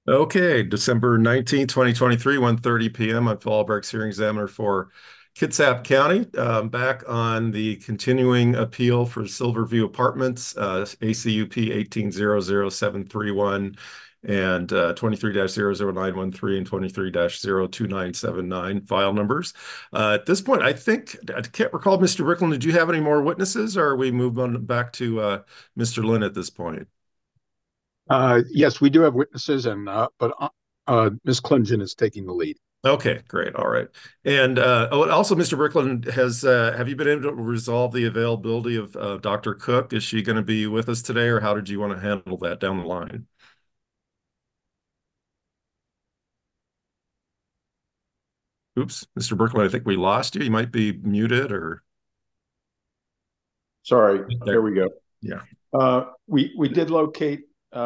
Okay, December 19th, 2023, 1:30 p.m. I'm Phil Albrecht, hearing examiner for Kitsap County. Back on the continuing appeal for Silverview Apartments, ACUP 18000731 and 23-00913 and 23-02979 file numbers. At this point, I can't recall, Mr. Brickland, did you have any more witnesses, or are we move on back to Mr. Lynn at this point? Yes, we do have witnesses, and Ms. Clinton is taking the lead. Okay, great. All right. And also, Mr. Brickland, have you been able to resolve the availability of Dr. Cook? Is she going to be with us today, or how did you want to handle that down the line? Oops, Mr. Brickland, I think we lost you. You might be muted or Sorry, there there. we go. Yeah. We did locate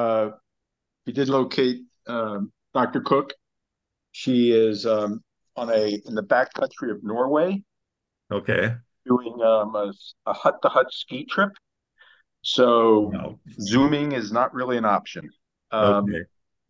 Dr. Cook. She is on a in the back country of Norway Okay. doing a hut-to-hut ski trip. So Wow. Zooming is not really an option. Um, Okay.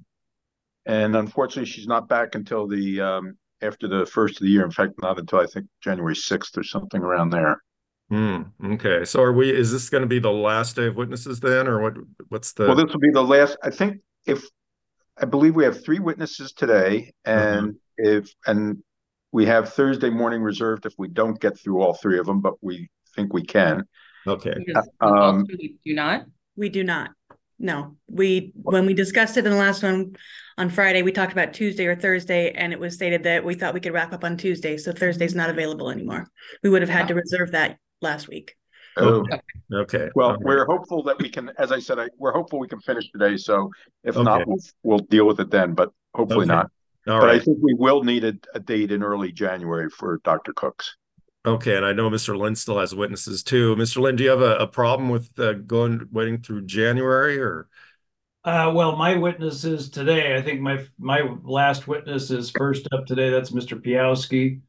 and unfortunately, she's not back until the after the first of the year. In fact, not until I think January 6th or something around there. Hmm. Okay. So is this going to be the last day of witnesses then, or what's Well, the? this will be the last. I think if I believe we have three witnesses today, Uh-huh. and we have Thursday morning reserved if we don't get through all three of them, but we think we can. Okay. Because also Um, we do not. We do not. No, when we discussed it in the last one on Friday, we talked about Tuesday or Thursday, and it was stated that we thought we could wrap up on Tuesday. So Thursday's not available anymore. We would have had to reserve that last week. oh, Okay. Okay. All well, right. we're hopeful that we can, as I said, we're hopeful we can finish today. So if Okay. not, we'll deal with it then, but hopefully Okay. not. All But I right. think we will need a date in early January for Dr. Cook's. Okay, and I know Mr. Lynn still has witnesses too. Mr. Lynn, do you have a problem with waiting through January or? Well, my witnesses today, I think my last witness is first up today. That's Mr. Piowski.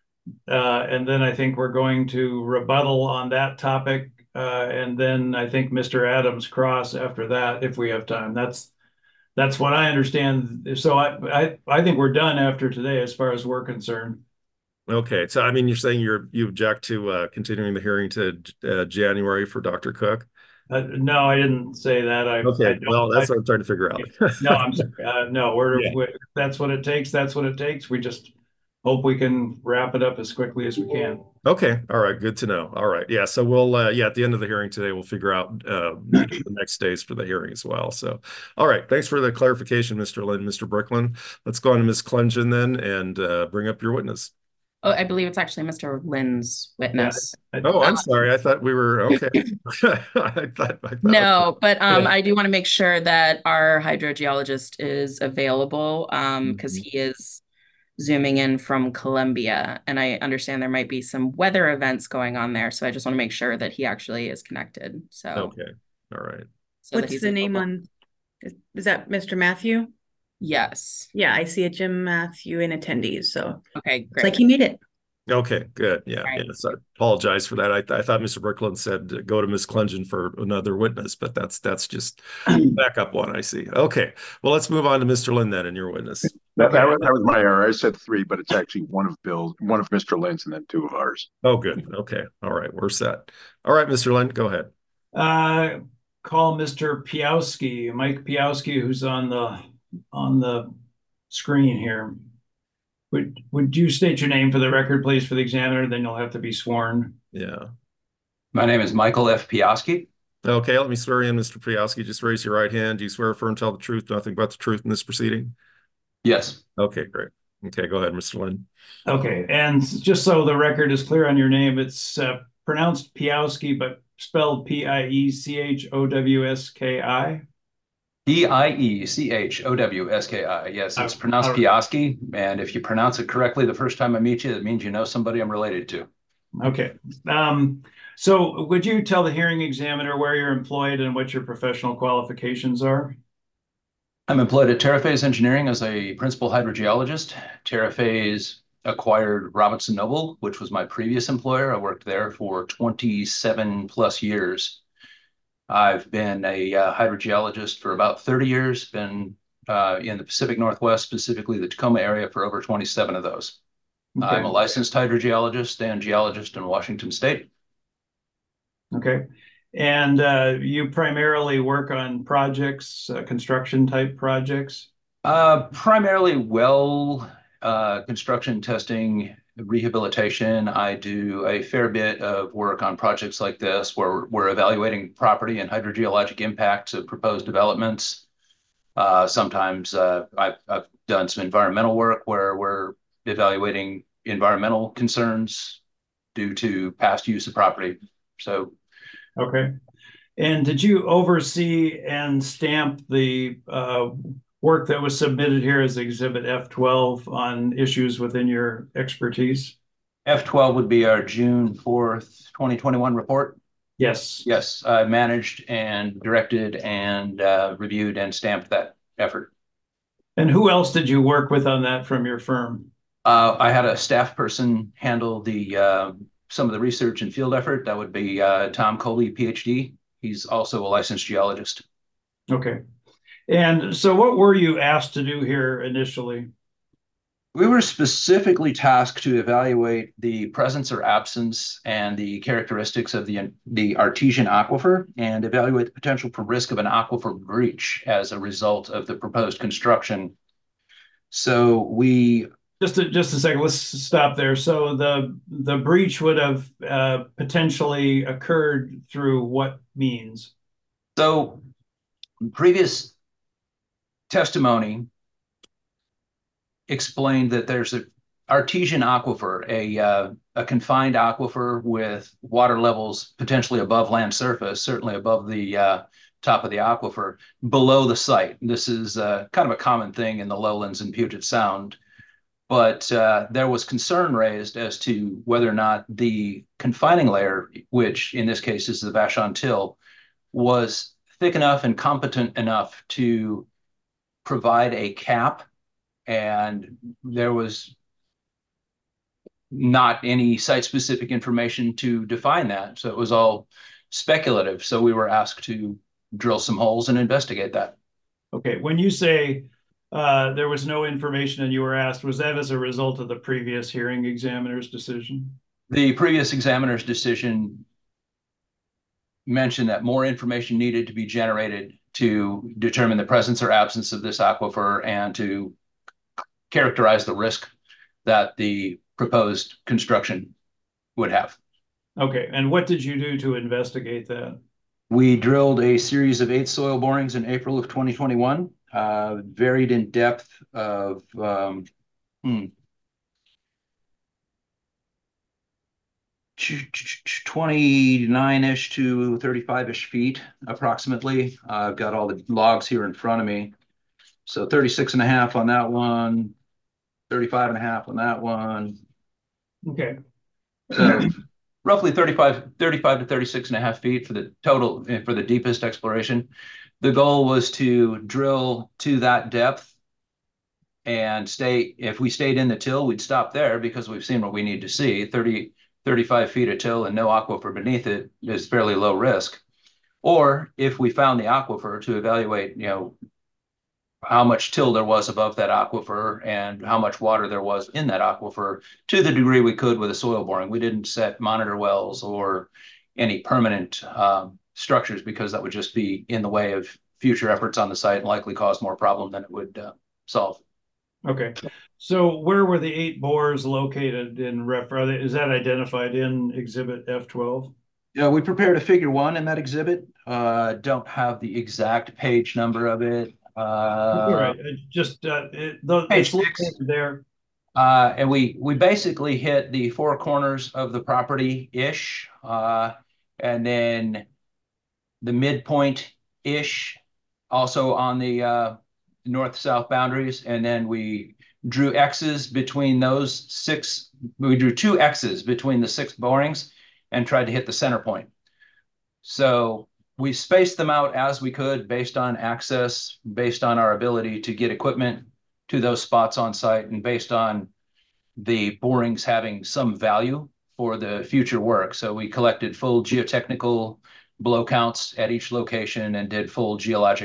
And then I think we're going to rebuttal on that topic. And then I think Mr. Adams Cross after that, if we have time. That's what I understand. So I think we're done after today as far as we're concerned. Okay, so I mean, you're saying you object to continuing the hearing to January for Dr. Cook? No, I didn't say that. I Okay, don't. well, that's what I'm trying to figure out. No, I'm sorry. No, Yeah. that's what it takes. That's what it takes. We just hope we can wrap it up as quickly as we can. Okay. All right. Good to know. All right. Yeah. So we'll, yeah, at the end of the hearing today, we'll figure out the next days for the hearing as well. So, all right. Thanks for the clarification, Mr. Lynn, Mr. Brickland. Let's go on to Ms. Clengen then and bring up your witness. Oh, I believe it's actually Mr. Lynn's Yeah. witness. Oh, I'm Um, sorry. I thought we were okay. I thought, okay. no, but Yeah. I do want to make sure that our hydrogeologist is available because Mhm. he is zooming in from Colombia, and I understand there might be some weather events going on there. So I just want to make sure that he actually is connected. Okay. All right. So that What's he's the name available. on? Is that Mr. Matthew? Yes. Yeah, I see a Jim Matthew in attendees. So Okay, it's like great. he made it. Okay, good. Yeah, All yeah. right. So I apologize for that. I thought Mr. Brickland said go to Ms. Clengen for another witness, but that's just backup one, I see. Okay. Well, let's move on to Mr. Lynn then and your witness. That was my error. I said three, but it's actually one of Mr. Lynn's, and then two of ours. Oh, good. Okay. All right. We're set. All right, Mr. Lynn, go ahead. Uh, Call Mr. Piowski, Mike Piowski, who's on the screen here. Would you state your name for the record, please, for the examiner? Then you'll have to be sworn. Yeah. My name is Michael F. Piowski. Okay, let me swear in, Mr. Priowski. Just raise your right hand. Do you swear affirm tell the truth, nothing but the truth in this proceeding? Yes. Okay, great. Okay, go ahead, Mr. Lynn. Okay, and just so the record is clear on your name, it's pronounced Piowski, but spelled Piechowski. Piechowski. Yes, it's pronounced All Piowski. And if you pronounce it correctly the first time I meet you, it means you know somebody I'm related to. Okay. So would you tell the hearing examiner where you're employed and what your professional qualifications are? I'm employed at Terraphase Engineering as a principal hydrogeologist. Terraphase acquired Robinson Noble, which was my previous employer. I worked there for 27 plus years. I've been a hydrogeologist for about 30 years, been in the Pacific Northwest, specifically the Tacoma area, for over 27 of those. Okay. I'm a licensed hydrogeologist and geologist in Washington State. Okay. And you primarily work on projects, construction type projects? Primarily well construction, testing, rehabilitation. I do a fair bit of work on projects like this where we're evaluating property and hydrogeologic impacts of proposed developments. Sometimes I've done some environmental work where we're evaluating environmental concerns due to past use of property. So, okay. And did you oversee and stamp the work that was submitted here as Exhibit F12 on issues within your expertise? F12 would be our June 4th, 2021 report. Yes. Yes, I managed and directed and reviewed and stamped that effort. And who else did you work with on that from your firm? I had a staff person handle the some of the research and field effort. That would be Tom Coley, PhD. He's also a licensed geologist. Okay. And so what were you asked to do here initially? We were specifically tasked to evaluate the presence or absence and the characteristics of the artesian aquifer and evaluate the potential for risk of an aquifer breach as a result of the proposed construction. So we just a second, let's stop there. So the breach would have potentially occurred through what means? So previous testimony explained that there's an artesian aquifer, a confined aquifer with water levels potentially above land surface, certainly above the top of the aquifer, below the site. This is kind of a common thing in the lowlands in Puget Sound. But there was concern raised as to whether or not the confining layer, which in this case is the Vashon Till, was thick enough and competent enough to provide a cap, and there was not any site-specific information to define that. So it was all speculative. So we were asked to drill some holes and investigate that. Okay. When you say there was no information and you were asked, was that as a result of the previous hearing examiner's decision? The previous examiner's decision mentioned that more information needed to be generated to determine the presence or absence of this aquifer and to characterize the risk that the proposed construction would have. Okay. And what did you do to investigate that? We drilled a series of 8 soil borings in April of 2021, varied in depth of 29-ish to 35-ish feet, approximately. I've got all the logs here in front of me. So 36 and a half on that one, 35 and a half on that one. Okay. So roughly 35 to 36 and a half feet for the total, for the deepest exploration. The goal was to drill to that depth and stay. If we stayed in the till, we'd stop there because we've seen what we need to see. 35 feet of till and no aquifer beneath it is fairly low risk. Or if we found the aquifer, to evaluate, how much till there was above that aquifer and how much water there was in that aquifer to the degree we could with a soil boring. We didn't set monitor wells or any permanent structures because that would just be in the way of future efforts on the site and likely cause more problem than it would solve. Okay. So where were the 8 bores located in is that identified in Exhibit F12? Yeah, we prepared a figure 1 in that exhibit. Don't have the exact page number of it. All right. It's located there. And we basically hit the 4 corners of the property-ish, and then the midpoint-ish, also on the north-south boundaries. And then we drew X's between those 6. We drew 2 X's between the 6 borings and tried to hit the center point. So we spaced them out as we could based on access, based on our ability to get equipment to those spots on site, and based on the borings having some value for the future work. So we collected full geotechnical blow counts at each location and did full geologic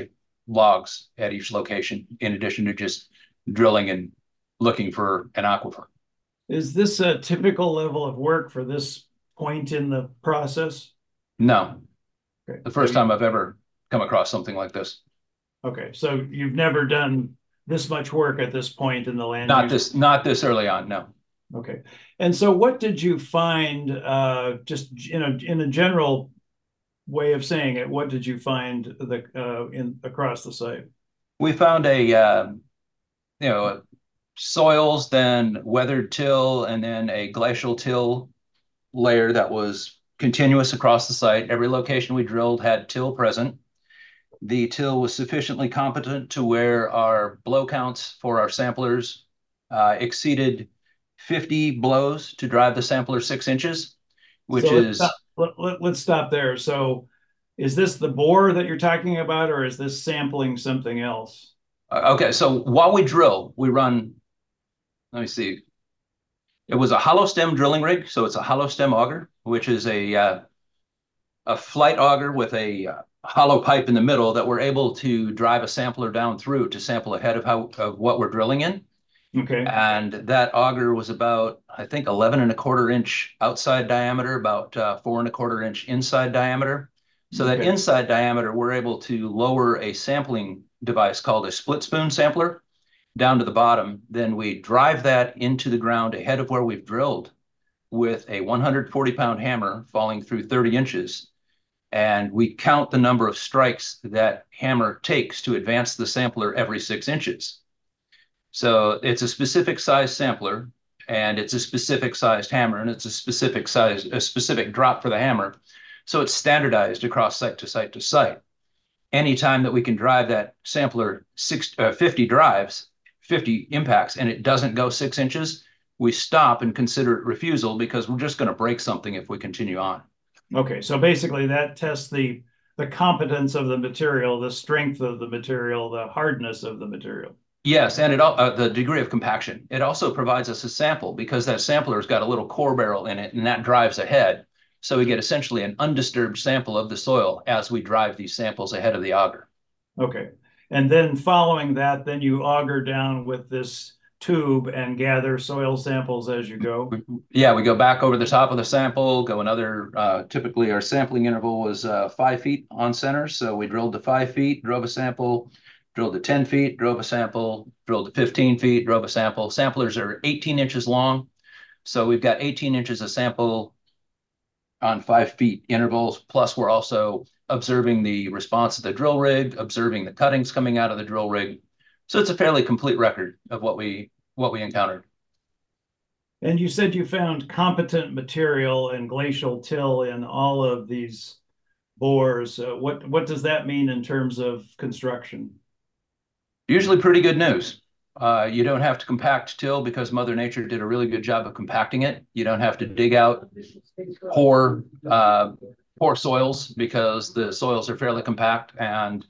logs at each location, in addition to just drilling and looking for an aquifer. Is this a typical level of work for this point in the process? No, Okay. the first time I've ever come across something like this. Okay, so you've never done this much work at this point in the land use? Not this early on, no. Okay. And so what did you find, just in a general way of saying it, what did you find across the site? We found soils, then weathered till, and then a glacial till layer that was continuous across the site. Every location we drilled had till present. The till was sufficiently competent to where our blow counts for our samplers exceeded 50 blows to drive the sampler 6 inches, which is... Let's stop there. So is this the bore that you're talking about, or is this sampling something else? Okay, so while we drill, we run, let me see. It was a hollow stem drilling rig, so it's a hollow stem auger, which is a flight auger with a hollow pipe in the middle that we're able to drive a sampler down through to sample ahead of what we're drilling in. Okay. And that auger was about, I think, 11 1/4 inch outside diameter, about 4 1/4 inch inside diameter. So that inside diameter, we're able to lower a sampling device called a split spoon sampler down to the bottom. Then we drive that into the ground ahead of where we've drilled with a 140-pound hammer falling through 30 inches. And we count the number of strikes that hammer takes to advance the sampler every 6 inches. So it's a specific size sampler, and it's a specific sized hammer, and it's a specific drop for the hammer. So it's standardized across site to site to site. Anytime that we can drive that sampler 50 drives, 50 impacts, and it doesn't go 6 inches, we stop and consider it refusal, because we're just going to break something if we continue on. Okay, so basically that tests the competence of the material, the strength of the material, the hardness of the material. Yes, and the degree of compaction. It also provides us a sample, because that sampler's got a little core barrel in it, and that drives ahead. So we get essentially an undisturbed sample of the soil as we drive these samples ahead of the auger. Okay. And then following that, then you auger down with this tube and gather soil samples as you go. Yeah, we go back over the top of the sample, go another, typically our sampling interval was 5 feet on center. So we drilled to 5 feet, drove a sample, drilled to 10 feet, drove a sample, drilled to 15 feet, drove a sample. Samplers are 18 inches long. So we've got 18 inches of sample on 5 feet intervals. Plus we're also observing the response of the drill rig, observing the cuttings coming out of the drill rig. So it's a fairly complete record of what we encountered. And you said you found competent material and glacial till in all of these bores. What does that mean in terms of construction? Usually pretty good news. You don't have to compact till, because Mother Nature did a really good job of compacting it. You don't have to dig out poor soils, because the soils are fairly compact, and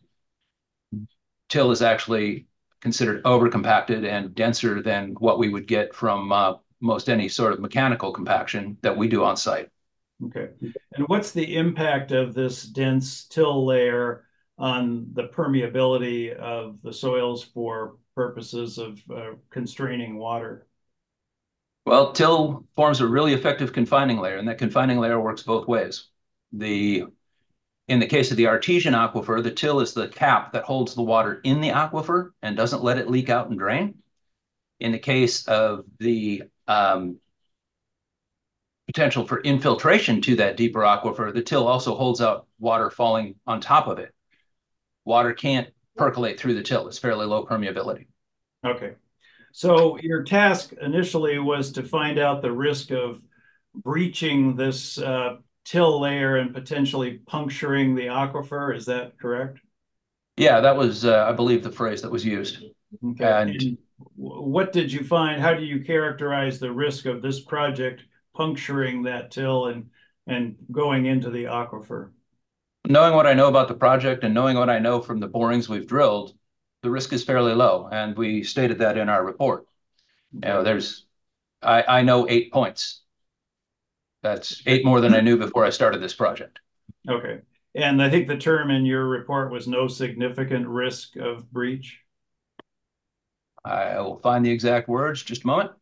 till is actually considered over compacted and denser than what we would get from most any sort of mechanical compaction that we do on site. Okay. And what's the impact of this dense till layer on the permeability of the soils for purposes of constraining water? Well, till forms a really effective confining layer, and that confining layer works both ways. In the case of the artesian aquifer, the till is the cap that holds the water in the aquifer and doesn't let it leak out and drain. In the case of the potential for infiltration to that deeper aquifer, the till also holds out water falling on top of it. Water can't percolate through the till. It's fairly low permeability. Okay. So your task initially was to find out the risk of breaching this till layer and potentially puncturing the aquifer. Is that correct? Yeah, that was, I believe, the phrase that was used. Okay. And what did you find? How do you characterize the risk of this project puncturing that till and going into the aquifer? Knowing what I know about the project and knowing what I know from the borings we've drilled, the risk is fairly low, and we stated that in our report. You know, I know 8 points. That's 8 more than I knew before I started this project. Okay. And I think the term in your report was no significant risk of breach. I will find the exact words, just a moment.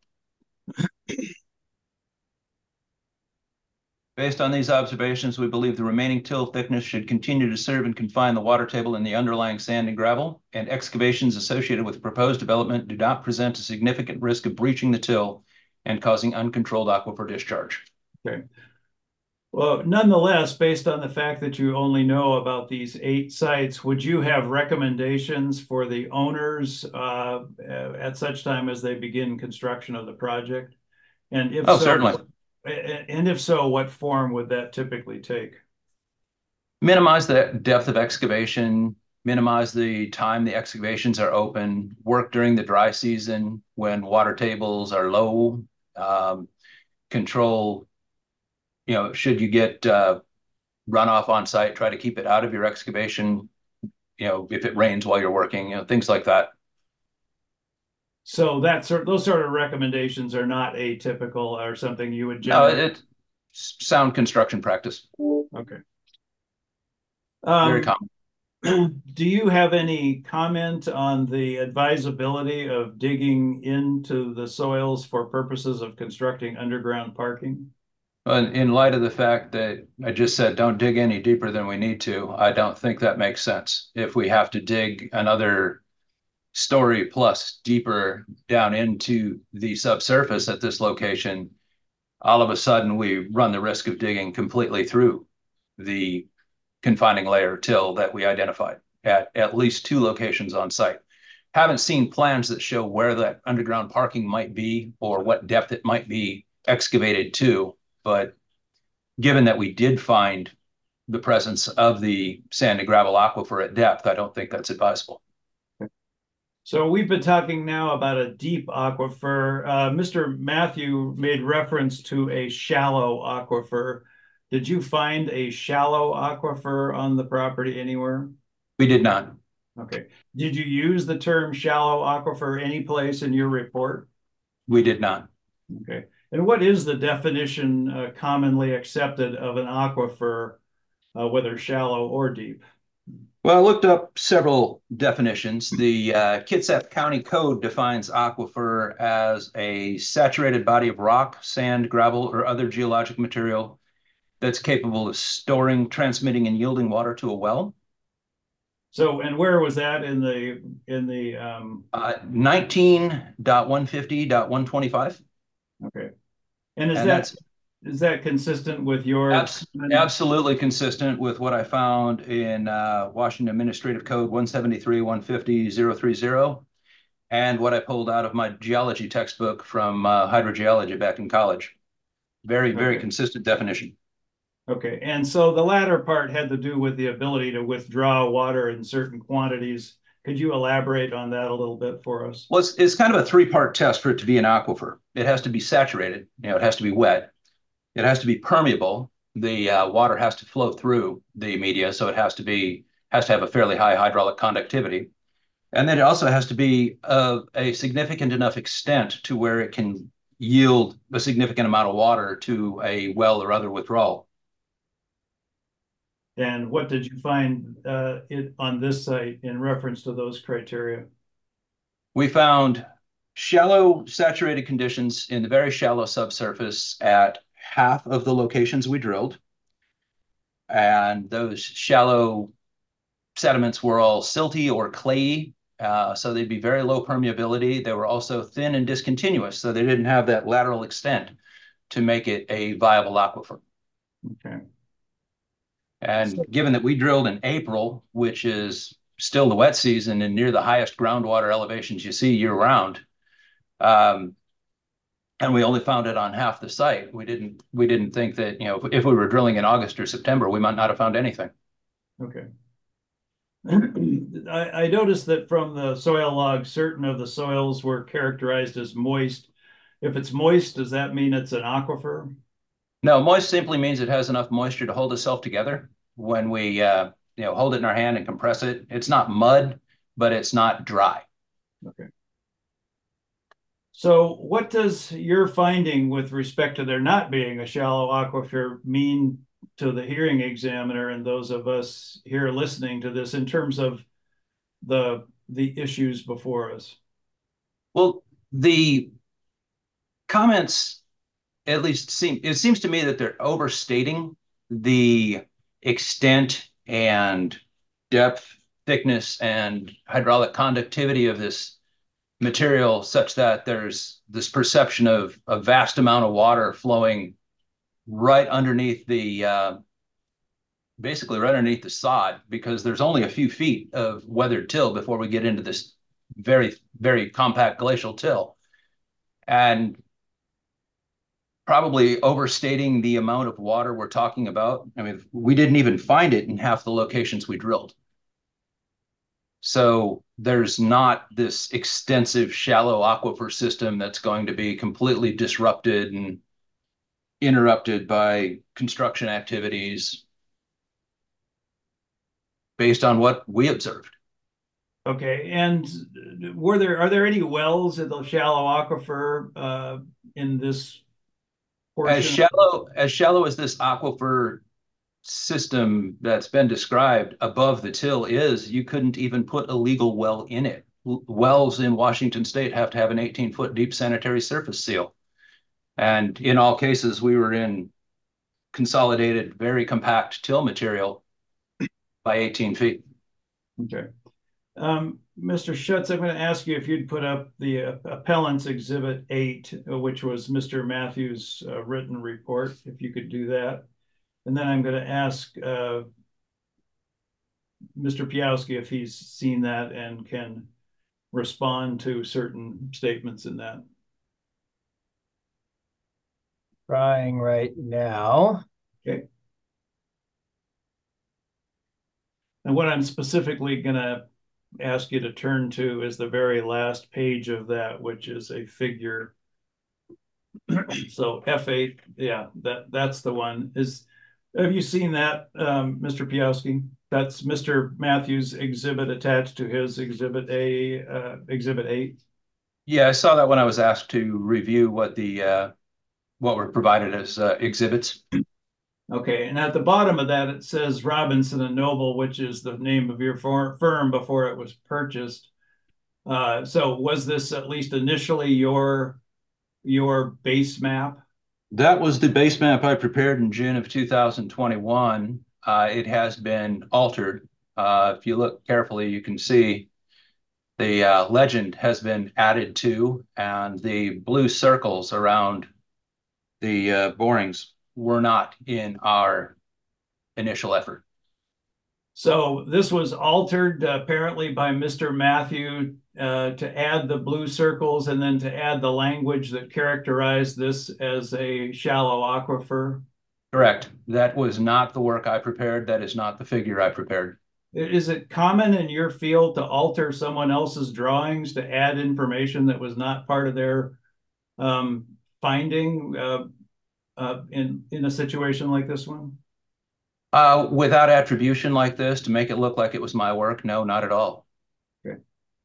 Based on these observations, we believe the remaining till thickness should continue to serve and confine the water table in the underlying sand and gravel, and excavations associated with the proposed development do not present a significant risk of breaching the till and causing uncontrolled aquifer discharge. Okay. Well, nonetheless, based on the fact that you only know about these 8 sites, would you have recommendations for the owners at such time as they begin construction of the project? And if so, certainly. And if so, what form would that typically take? Minimize the depth of excavation, minimize the time the excavations are open, work during the dry season when water tables are low, control, should you get runoff on site, try to keep it out of your excavation, if it rains while you're working, things like that. So those sort of recommendations are not atypical or something you would generally... No, it's sound construction practice. Okay. Very common. Do you have any comment on the advisability of digging into the soils for purposes of constructing underground parking? In light of the fact that I just said don't dig any deeper than we need to, I don't think that makes sense. If we have to dig another story plus deeper down into the subsurface at this location, all of a sudden we run the risk of digging completely through the confining layer till that we identified at least 2 locations on site. Haven't seen plans that show where that underground parking might be or what depth it might be excavated to, but given that we did find the presence of the sand and gravel aquifer at depth, I don't think that's advisable. So we've been talking now about a deep aquifer. Mr. Matthew made reference to a shallow aquifer. Did you find a shallow aquifer on the property anywhere? We did not. Okay. Did you use the term shallow aquifer any place in your report? We did not. Okay. And what is the definition commonly accepted of an aquifer, whether shallow or deep? Well, I looked up several definitions. The Kitsap County Code defines aquifer as a saturated body of rock, sand, gravel, or other geologic material that's capable of storing, transmitting, and yielding water to a well. So, and where was that in the 19.150.125? Okay. And is that consistent with your... Absolutely consistent with what I found in Washington Administrative Code 173.150.030 and what I pulled out of my geology textbook from hydrogeology back in college. Very consistent definition. Okay, and so the latter part had to do with the ability to withdraw water in certain quantities. Could you elaborate on that a little bit for us? Well, it's kind of a 3-part test for it to be an aquifer. It has to be saturated, it has to be wet. It has to be permeable. The water has to flow through the media, so it has to have a fairly high hydraulic conductivity. And then it also has to be of a significant enough extent to where it can yield a significant amount of water to a well or other withdrawal. And what did you find on this site in reference to those criteria? We found shallow saturated conditions in the very shallow subsurface at half of the locations we drilled. And those shallow sediments were all silty or clayey, so they'd be very low permeability. They were also thin and discontinuous, so they didn't have that lateral extent to make it a viable aquifer. Okay. And given that we drilled in April, which is still the wet season and near the highest groundwater elevations you see year round, and we only found it on half the site, we didn't think that, if we were drilling in August or September, we might not have found anything. Okay. I noticed that from the soil log, certain of the soils were characterized as moist. If it's moist, does that mean it's an aquifer? No, moist simply means it has enough moisture to hold itself together. When we hold it in our hand and compress it, it's not mud, but it's not dry. Okay. So what does your finding with respect to there not being a shallow aquifer mean to the hearing examiner and those of us here listening to this in terms of the issues before us? Well, the comments at least seems to me that they're overstating the extent and depth, thickness, and hydraulic conductivity of this material, such that there's this perception of a vast amount of water flowing right underneath the basically right underneath the sod, because there's only a few feet of weathered till before we get into this very, very compact glacial till. And probably overstating the amount of water we're talking about. I mean, we didn't even find it in half the locations we drilled. So there's not this extensive shallow aquifer system that's going to be completely disrupted and interrupted by construction activities based on what we observed. Okay, and are there any wells in the shallow aquifer in this portion? As shallow as this aquifer system that's been described above the till is, you couldn't even put a legal well in it. Wells in Washington State have to have an 18-foot deep sanitary surface seal. And in all cases, we were in consolidated, very compact till material by 18 feet. Okay. Mr. Schutz, I'm going to ask you if you'd put up the appellant's Exhibit 8, which was Mr. Matthews' written report, if you could do that. And then I'm going to ask Mr. Piowski if he's seen that and can respond to certain statements in that. Trying right now. Okay. And what I'm specifically going to ask you to turn to is the very last page of that, which is a figure. So F8, yeah, that's the one. Have you seen that, Mr. Piowski? That's Mr. Matthews' exhibit attached to his Exhibit Exhibit 8. Yeah, I saw that when I was asked to review what were provided as exhibits. Okay, and at the bottom of that, it says Robinson and Noble, which is the name of your firm before it was purchased. So was this at least initially your base map? That was the base map I prepared in June of 2021. It has been altered. If you look carefully, you can see the legend has been added to, and the blue circles around the borings were not in our initial effort. So this was altered apparently by Mr. Matthew to add the blue circles and then to add the language that characterized this as a shallow aquifer. Correct. That was not the work I prepared. That is not the figure I prepared. Is it common in your field to alter someone else's drawings to add information that was not part of their finding in a situation like this one? Without attribution like this, to make it look like it was my work, no, not at all. Okay.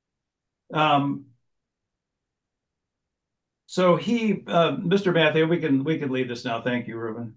So Mr. Matthew, we can leave this now. Thank you, Ruben.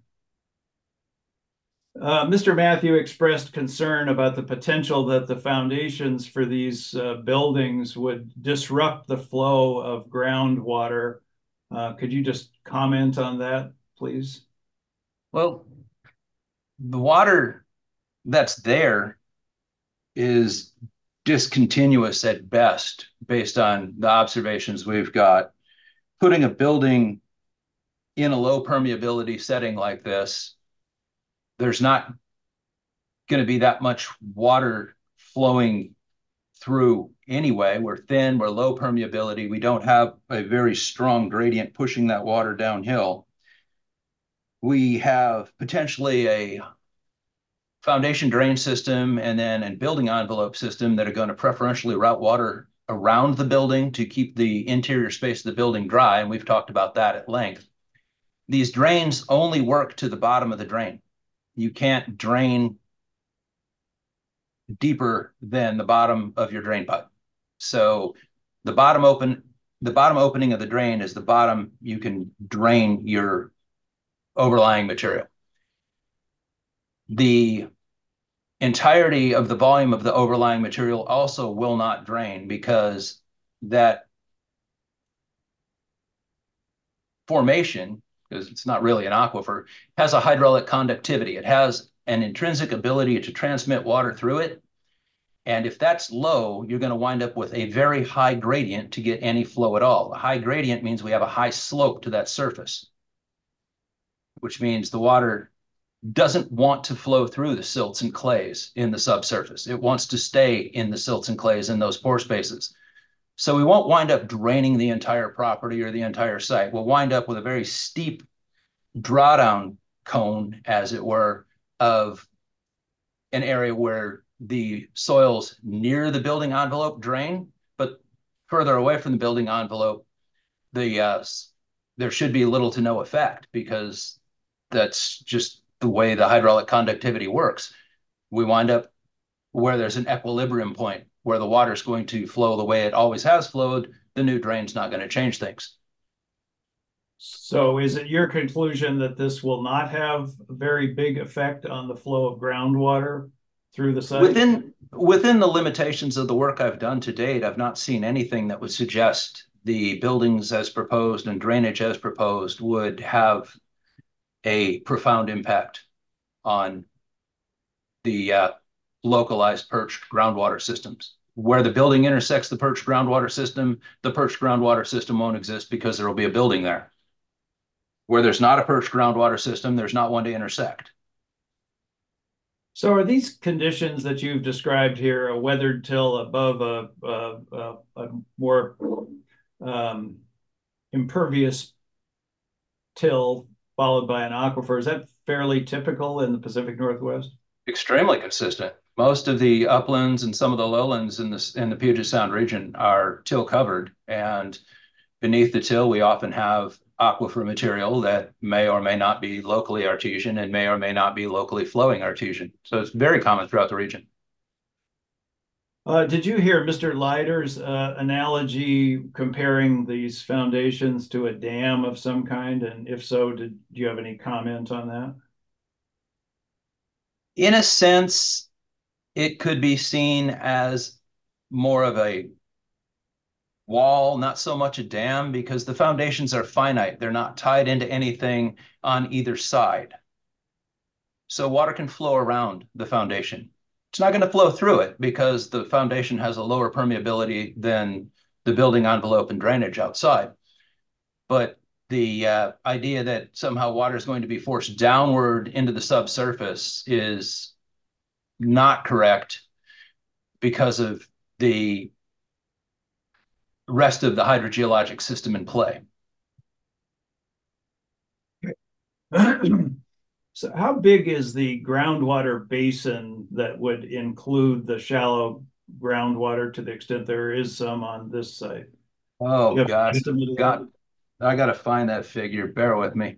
Mr. Matthew expressed concern about the potential that the foundations for these buildings would disrupt the flow of groundwater. Could you just comment on that, please? Well, the water that's there is discontinuous at best based on the observations we've got. Putting a building in a low permeability setting like this, there's not going to be that much water flowing through anyway. We're thin, we're low permeability. We don't have a very strong gradient pushing that water downhill. We have potentially a foundation drain system and then a building envelope system that are going to preferentially route water around the building to keep the interior space of the building dry. And we've talked about that at length. These drains only work to the bottom of the drain. You can't drain deeper than the bottom of your drain pipe. So the bottom opening of the drain is the bottom you can drain your overlying material. The entirety of the volume of the overlying material also will not drain, because that formation, because it's not really an aquifer, has a hydraulic conductivity. It has an intrinsic ability to transmit water through it. And if that's low, you're going to wind up with a very high gradient to get any flow at all. A high gradient means we have a high slope to that surface, which means the water doesn't want to flow through the silts and clays in the subsurface. It wants to stay in the silts and clays in those pore spaces. So we won't wind up draining the entire property or the entire site. We'll wind up with a very steep drawdown cone, as it were, of an area where the soils near the building envelope drain, but further away from the building envelope, there should be little to no effect, because that's just the way the hydraulic conductivity works. We wind up where there's an equilibrium point where the water is going to flow the way it always has flowed. The new drain's not going to change things. So is it your conclusion that this will not have a very big effect on the flow of groundwater through the site? Within the limitations of the work I've done to date, I've not seen anything that would suggest the buildings as proposed and drainage as proposed would have a profound impact on the localized perched groundwater systems. Where the building intersects the perched groundwater system won't exist, because there will be a building there. Where there's not a perched groundwater system, there's not one to intersect. So are these conditions that you've described here, a weathered till above a more impervious till followed by an aquifer, is that fairly typical in the Pacific Northwest? Extremely consistent. Most of the uplands and some of the lowlands in the Puget Sound region are till covered, and beneath the till we often have aquifer material that may or may not be locally artesian and may or may not be locally flowing artesian. So it's very common throughout the region. Did you hear Mr. Leiter's analogy comparing these foundations to a dam of some kind? And if so, do you have any comment on that? In a sense, it could be seen as more of a wall, not so much a dam, because the foundations are finite. They're not tied into anything on either side. So water can flow around the foundation. It's not going to flow through it, because the foundation has a lower permeability than the building envelope and drainage outside. But the idea that somehow water is going to be forced downward into the subsurface is not correct, because of the rest of the hydrogeologic system in play. So how big is the groundwater basin that would include the shallow groundwater, to the extent there is some on this site? Oh, God. I got to find that figure. Bear with me.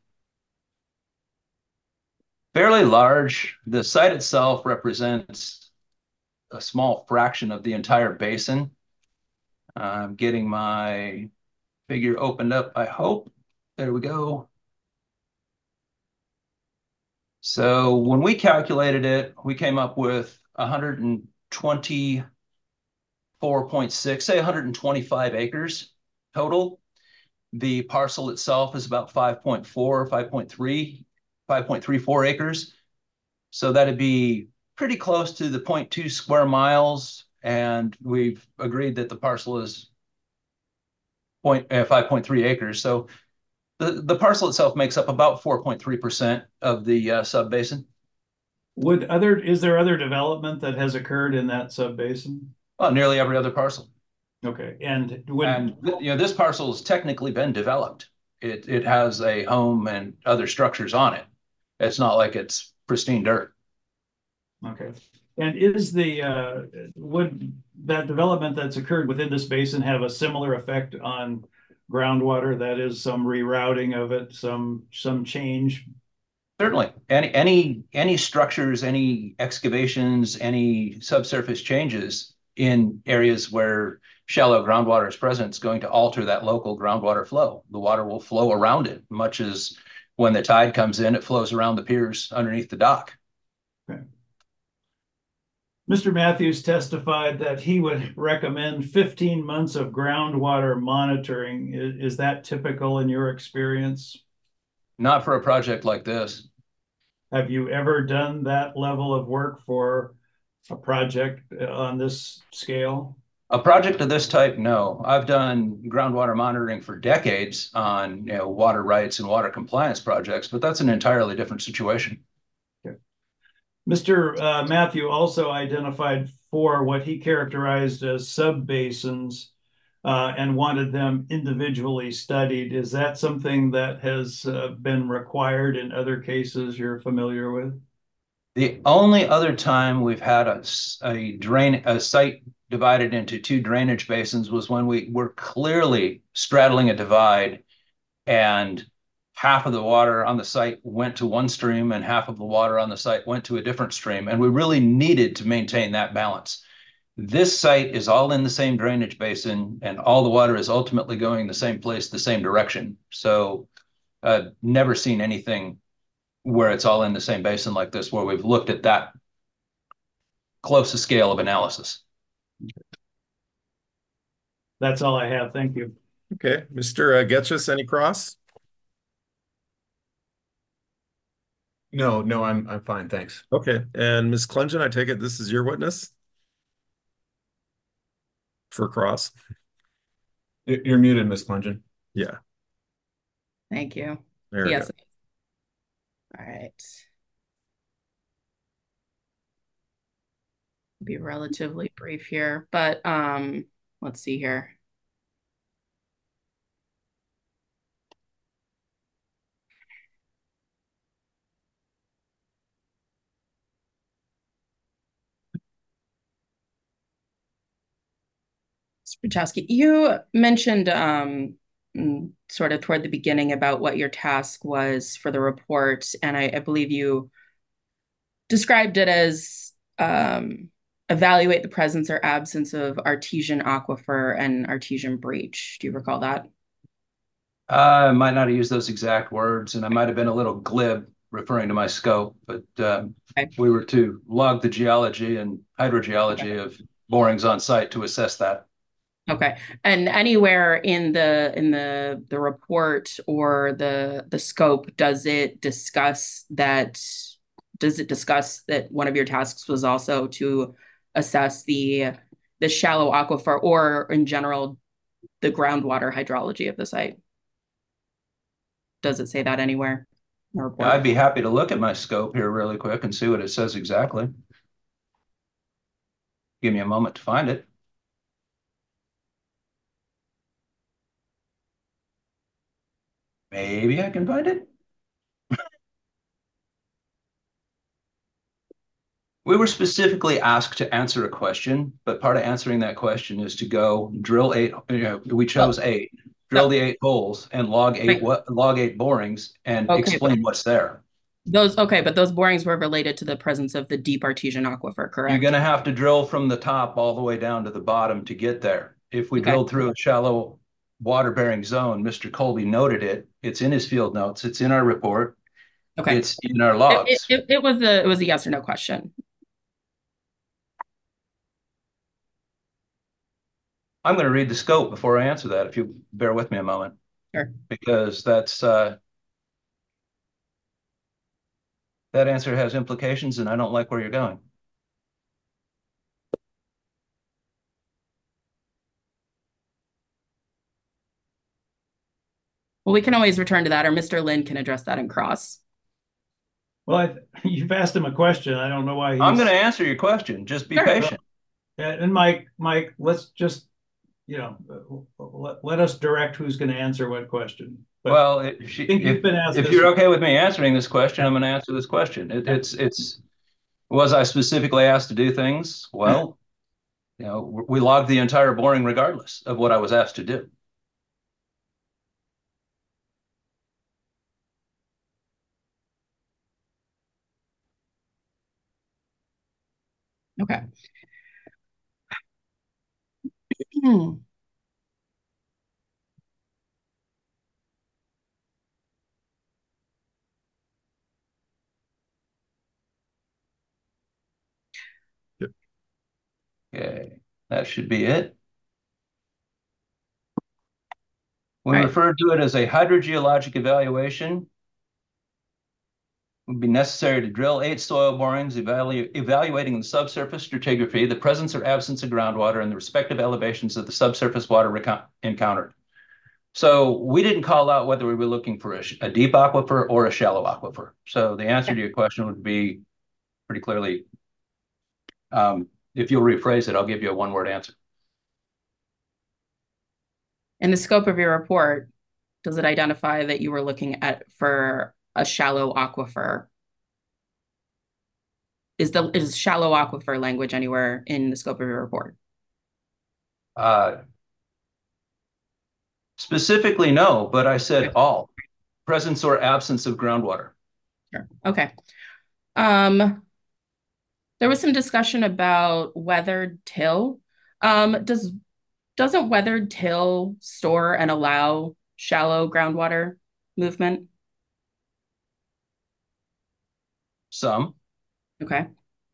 Fairly large. The site itself represents a small fraction of the entire basin. I'm getting my figure opened up, I hope. There we go. So when we calculated it, we came up with 124.6, say 125 acres total. The parcel itself is about 5.34 acres. So that'd be pretty close to the 0.2 square miles. And we've agreed that the parcel is 5.3 acres. So the parcel itself makes up about 4.3% of the subbasin. Is there other development that has occurred in that subbasin? Well, nearly every other parcel. Okay, this parcel has technically been developed. It has a home and other structures on it. It's not like it's pristine dirt. Okay, and would that development that's occurred within this basin have a similar effect on groundwater? That is, some rerouting of it, some change? Certainly. Any structures, any excavations, any subsurface changes in areas where shallow groundwater is present is going to alter that local groundwater flow. The water will flow around it, much as when the tide comes in, it flows around the piers underneath the dock. Mr. Matthews testified that he would recommend 15 months of groundwater monitoring. Is that typical in your experience? Not for a project like this. Have you ever done that level of work for a project on this scale? A project of this type, no. I've done groundwater monitoring for decades on water rights and water compliance projects, but that's an entirely different situation. Okay. Mr. Matthew also identified 4 what he characterized as subbasins and wanted them individually studied. Is that something that has been required in other cases you're familiar with? The only other time we've had a site divided into 2 drainage basins was when we were clearly straddling a divide, and half of the water on the site went to one stream and half of the water on the site went to a different stream. And we really needed to maintain that balance. This site is all in the same drainage basin, and all the water is ultimately going the same place, the same direction. So I've never seen anything where it's all in the same basin like this, where we've looked at that close a scale of analysis. That's all I have. Thank you. Okay, Mr. Getchus, any cross? No, I'm fine, thanks. Okay, and Ms. Clengen, I take it this is your witness for cross? You're muted, Ms. Clengen. Yeah. Thank you. There we Yes. go. All right. Be relatively brief here, but let's see here. Pachowski, you mentioned sort of toward the beginning about what your task was for the report, and I believe you described it as evaluate the presence or absence of artesian aquifer and artesian breach. Do you recall that? I might not have used those exact words, and I might have been a little glib referring to my scope, but Okay. we were to log the geology and hydrogeology of borings on site to assess that. Okay. And anywhere in the report or the scope, does it discuss that one of your tasks was also to assess the shallow aquifer or in general the groundwater hydrology of the site? Does it say that anywhere in the report? I'd be happy to look at my scope here really quick and see what it says exactly. Give me a moment to find it. Maybe I can find it. We were specifically asked to answer a question, but part of answering that question is to go drill 8. We chose 8, drill the 8 holes and log 8 borings and explain what's there. But those borings were related to the presence of the deep artesian aquifer, correct? You're going to have to drill from the top all the way down to the bottom to get there. If we drilled through a shallow water-bearing zone, Mr. Colby noted it. It's in his field notes. It's in our report. Okay. It's in our logs. It was a yes or no question. I'm going to read the scope before I answer that, if you bear with me a moment. Sure. Because that answer has implications, and I don't like where you're going. Well, we can always return to that, or Mr. Lin can address that in cross. Well, you've asked him a question. I don't know why I'm going to answer your question. Just be patient. And Mike, let's just, let us direct who's going to answer what question. But well, if you're okay with me answering this question, I'm going to answer this question. Was I specifically asked to do things? Well, we logged the entire boring regardless of what I was asked to do. Okay. Okay, that should be it. We All right. refer to it as a hydrogeologic evaluation. It would be necessary to drill 8 soil borings evaluating the subsurface stratigraphy, the presence or absence of groundwater, and the respective elevations of the subsurface water encountered. So we didn't call out whether we were looking for a deep aquifer or a shallow aquifer. So the answer to your question would be pretty clearly, if you'll rephrase it, I'll give you a one-word answer. In the scope of your report, does it identify that you were looking for a shallow aquifer? Is shallow aquifer language anywhere in the scope of your report? Specifically, no, but I said all. Presence or absence of groundwater. Sure. Okay. There was some discussion about weathered till. Doesn't weathered till store and allow shallow groundwater movement? Some. Okay.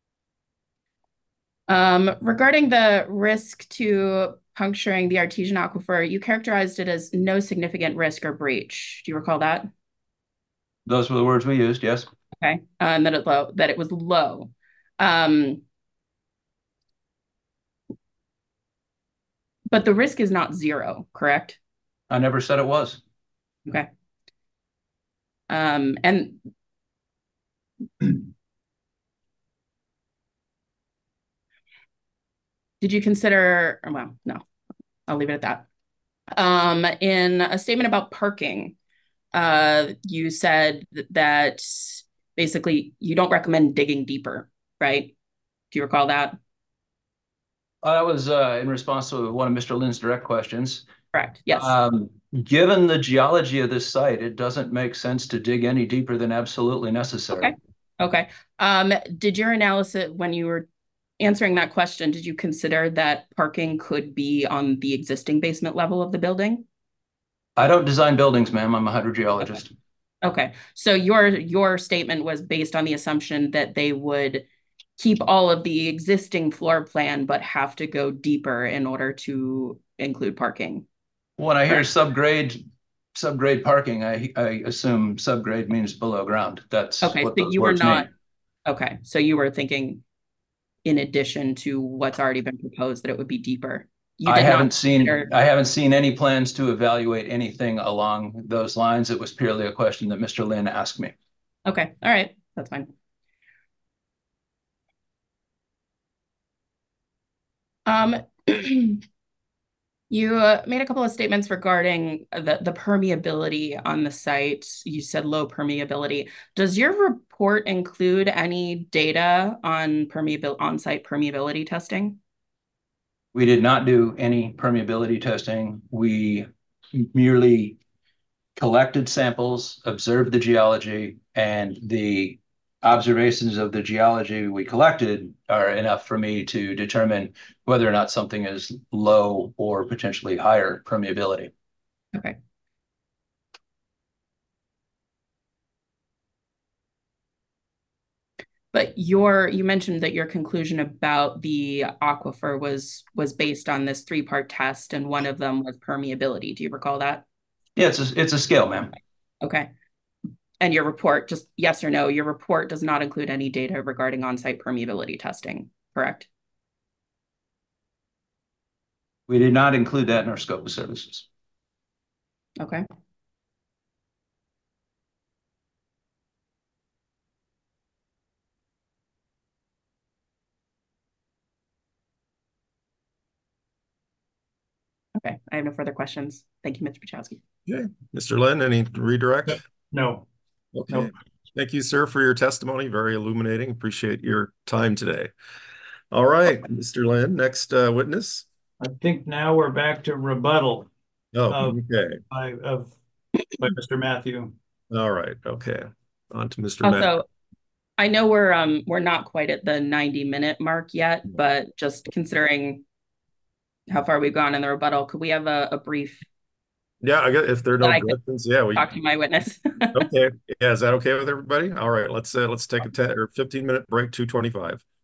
Regarding the risk to puncturing the artesian aquifer, you characterized it as no significant risk or breach. Do you recall that? Those were the words we used, yes. Okay. And that it was low. But the risk is not zero, correct? I never said it was. Okay. And did you consider, well, no, I'll leave it at that. In a statement about parking, you said that basically you don't recommend digging deeper, right? Do you recall that? That was in response to one of Mr. Lynn's direct questions. Correct, yes. Given the geology of this site, it doesn't make sense to dig any deeper than absolutely necessary. Okay. Did your analysis, when you were answering that question, did you consider that parking could be on the existing basement level of the building? I don't design buildings, ma'am. I'm a hydrogeologist. Okay. So your statement was based on the assumption that they would keep all of the existing floor plan, but have to go deeper in order to include parking. When I hear subgrade parking, I assume subgrade means below ground. That's okay. what So those you were words not mean. okay. So you were thinking, in addition to what's already been proposed, that it would be deeper. I haven't seen any plans to evaluate anything along those lines. It was purely a question that Mr. Lynn asked me. Okay. All right. That's fine. You made a couple of statements regarding the permeability on the site. You said low permeability. Does your report include any data on on-site permeability testing? We did not do any permeability testing. We merely collected samples, observed the geology, and the observations of the geology we collected are enough for me to determine whether or not something is low or potentially higher permeability. Okay. But you mentioned that your conclusion about the aquifer was based on this 3-part test, and one of them was permeability. Do you recall that? Yeah, it's a scale, ma'am. Okay. And your report, just yes or no, your report does not include any data regarding on-site permeability testing, correct? We did not include that in our scope of services. Okay. Okay, I have no further questions. Thank you, Mr. Piechowski. Okay, Mr. Lynn, any redirect? No. Okay. Nope. Thank you, sir, for your testimony. Very illuminating. Appreciate your time today. All right, Mr. Lynn, next witness. I think now we're back to rebuttal. Oh, okay. By Mr. Matthew. All right. Okay. On to Mr. Matthew. Also, I know we're not quite at the 90-minute mark yet, but just considering how far we've gone in the rebuttal, could we have a brief? Yeah, I guess if there are no questions, yeah, we talk to my witness. Okay. Yeah, is that okay with everybody? All right, let's take a 10 or 15-minute break, 2:25.